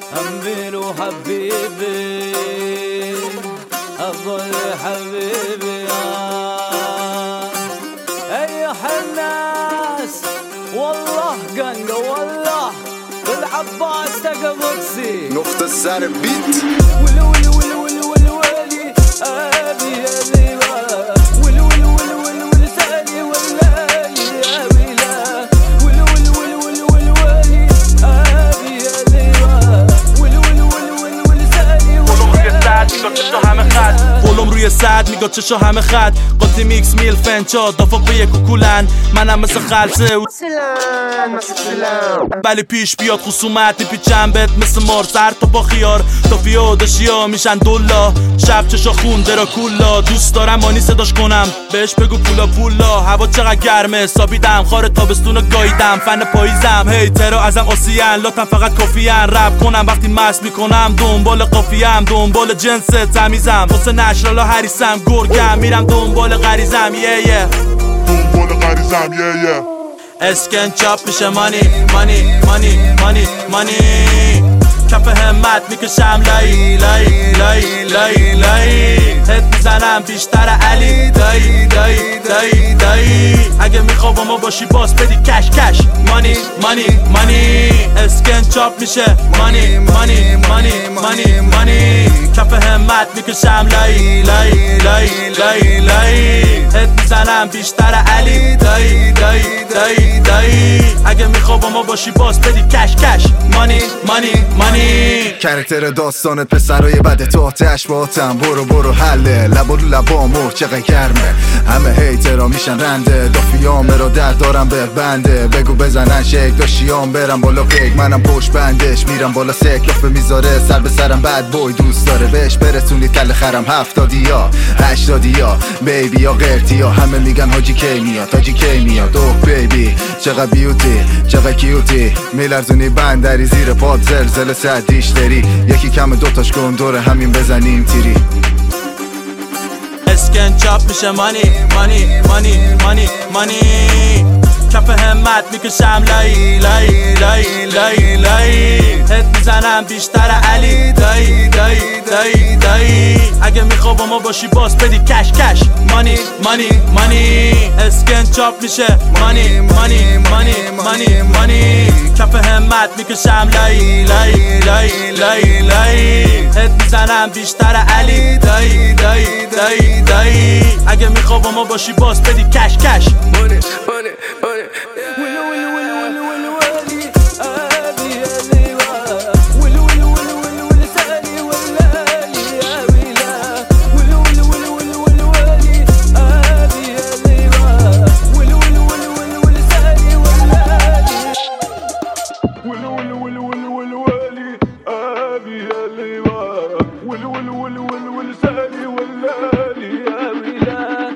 أمير حبيبي أفضل حبيبي أيها الناس والله قنقة والله بالعباس تقبضسي نقطة سعر بيت ولي ولي ولي ولي ولي ولي أبي أبي ولي ولي ولي ولي ولي سالي ولالي يا ويلا ولي ولي ولي ولي ولي ولي أبي أبي ولي ولي ولي ولي ولي سالي قولم روی سد میگه چشا همه خط قاطی میکس میل فنچا دافا به یک کولن منم مثل خلصه ولی پیش بیاد خصومت میپیچم بهت مثل مار سر تا با خیار تا فیا داشیا میشن دولا شب چشا خون درا کولا دوست دارم مانی صداش کنم بهش بگو پولا پولا هوا چقدر گرمه سابیدم خار تابستون گاییدم فن پاییزم هیترا ازم آسیان لاتم فقط کافیان رپ کنم وقتی مست میکنم دنبال قافیم دنبال جنس تمیزم واسه نشرالا هریسم گرگم میرم دنبال غریزم یه دنبال غریزم یه اسکن چاپ میشه مانی مانی مانی مانی مانی کف همت میکشم لای لای لای لای لای هت میزنم بیشتر علی دایی دایی دایی دایی اگه میخوام با ما باشی باز بدی کش کش مانی مانی مانی اسکن چاپ میشه مانی مانی مانی مانی مانی کف همت میکشم لای لای لای لای لای هت میزنم بیشتر علی دایی دایی دایی دایی اگه میخوام با ما باشی باز بدی کش کش مانی مانی مانی کرکتر داستانت پسرای بده تو آتش باتم برو برو حله لبا رو لبا مر چقدر گرمه همه هیترا میشن رنده دافیامه را در دارم به بنده بگو بزنن شک داشیام برم بالا پیک منم پشت بندش میرم بالا سک لافه میذاره سر به سرم بد بوی دوست داره بهش برسونی کل خرم 70 یا 80 یا بیبی یا قرتی یا همه میگن حاجی کی میاد حاجی کی میاد اوه بیبی چقدر بیوتی چقدر کیوتی میلرزونی بندری زیر پاد زلزله صدیش داری یکی کم دوتاش کن دور همین بزنیم تیری اسکن چاپ میشه مانی مانی مانی مانی مانی کف همت میکشم لای لای لای لای لای هت میزنم بیشتر علی دایی دایی دایی دایی اگه میخوام با ما باشی باز بدی کش کش مانی مانی مانی اسکن چاپ میشه مانی مانی مانی مانی مانی کف همت میکشم لای لای لای لای لای هت میزنم بیشتر علی دایی دایی دایی دایی اگه میخوام با ما باشی باز بدی کش کش مانی مانی مانی ولي ولي ولي ولي ولي ولي أبي أبي ولي ولي ولي ولي ولي سالي ولالي يا ويلا ولي ولي ولي ولي ولي ولي أبي أبي ولي ولي ولي ولي ولي سالي ولالي ولي ولي ولي ولي ولي ولي أبي أبي ولي ولي ولي ولي ولي سالي ولالي يا ويلا